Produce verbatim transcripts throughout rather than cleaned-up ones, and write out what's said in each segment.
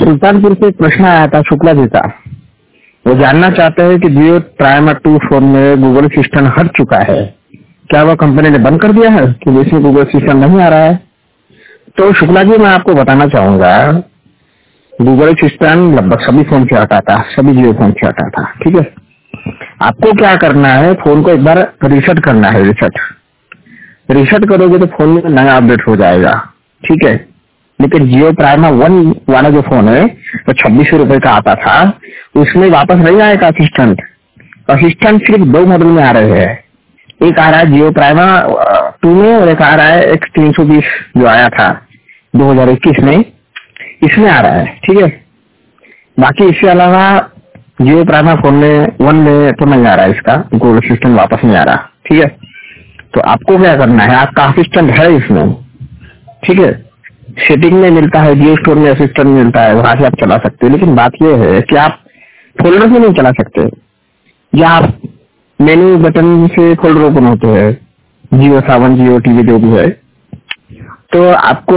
सुल्तानपुर से एक प्रश्न आया था शुक्ला जी का। वो जानना चाहते हैं कि जियो प्राइमा टू फोन में गूगल असिस्टेंट हट चुका है, क्या वह कंपनी ने बंद कर दिया है कि इसमें गूगल असिस्टेंट नहीं आ रहा है? तो शुक्ला जी, मैं आपको बताना चाहूंगा, गूगल असिस्टेंट लगभग सभी फोन से हटा था, सभी जियो फोन से हटा था। ठीक है, आपको क्या करना है, फोन को एक बार रिसेट करना है। रिसेट रिसेट करोगे तो फोन में नया अपडेट हो जाएगा। ठीक है, लेकिन जियो प्राइमा वन वाला जो फोन है वो छब्बीस सौ रुपए का आता था, उसमें वापस नहीं आएगा असिस्टेंट। असिस्टेंट सिर्फ दो मॉडल में आ रहे हैं, एक आ रहा है जियो प्राइमा टू में और एक आ रहा है एक तीन सौ बीस जो आया था दो हजार इक्कीस में, इसमें आ रहा है। ठीक है, बाकी इसके अलावा जियो प्राइमा फोन में वन में तो नहीं आ रहा है, इसका गूगल असिस्टेंट वापस नहीं आ रहा। ठीक है, तो आपको क्या करना है, आपका असिस्टेंट है इसमें। ठीक है, सेटिंग में मिलता है, जियो स्टोर में असिस्टेंट मिलता है, वहां से आप चला सकते हो। लेकिन बात यह है कि आप फोल्डर में नहीं चला सकते, या आप मेन्यू बटन से फोल्डर ओपन होते हैं, जियो सावन, जियो टीवी जो भी है। तो आपको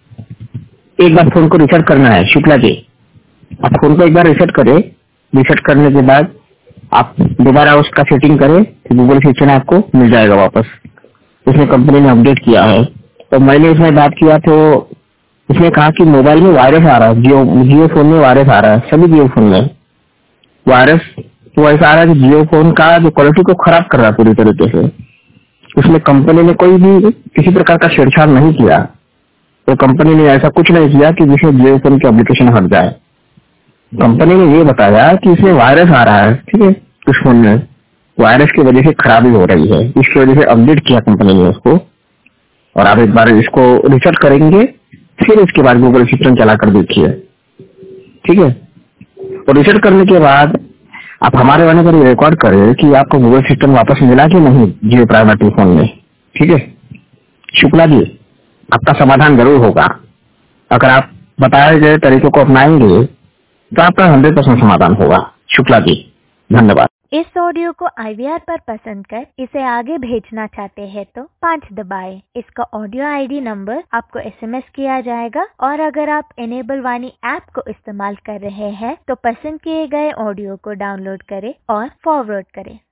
एक बार फोन को रिसेट करना है शुक्ला जी। आप फोन को एक बार रिसेट करें, रिसेट करने के बाद आप दोबारा उसका सेटिंग करें, गूगल असिस्टेंट आपको मिल जाएगा वापस। उसमें कंपनी ने अपडेट किया है। तो मैंने उसमें बात किया तो उसने कहा कि मोबाइल में वायरस आ रहा है, जियो जियो फोन में वायरस आ रहा है, सभी जियो फोन में वायरस तो ऐसा आ रहा है कि जियो फोन का जो क्वालिटी को खराब कर रहा है पूरी तरीके से। उसमें कंपनी ने कोई भी किसी प्रकार का छेड़छाड़ नहीं किया, तो कंपनी ने ऐसा कुछ नहीं किया कि जिससे जियो फोन की एप्लीकेशन हट जाए। कंपनी ने ये बताया कि इसमें वायरस आ रहा है। ठीक है, उस फोन में वायरस की वजह से खराबी हो रही है, इसकी वजह से अपडेट किया कंपनी ने उसको। और आप एक बार इसको रिसेट करेंगे, फिर उसके बाद गूगल असिस्टेंट चला कर देखिए। ठीक है, और रिसेट करने के बाद आप हमारे वाले पर रिकॉर्ड करें कि आपको गूगल असिस्टेंट वापस मिला कि नहीं जियो प्राइमा टू फोन में। ठीक है शुक्ला जी, आपका समाधान जरूर होगा। अगर आप बताए गए तरीकों को अपनाएंगे तो आपका हंड्रेड परसेंट समाधान होगा। शुक्ला जी, धन्यवाद। इस ऑडियो को आई वी आर पर पसंद कर इसे आगे भेजना चाहते हैं तो पाँच दबाएं। इसका ऑडियो आई डी नंबर आपको एस एम एस किया जाएगा, और अगर आप एनेबल वाणी ऐप को इस्तेमाल कर रहे हैं तो पसंद किए गए ऑडियो को डाउनलोड करें और फॉरवर्ड करें।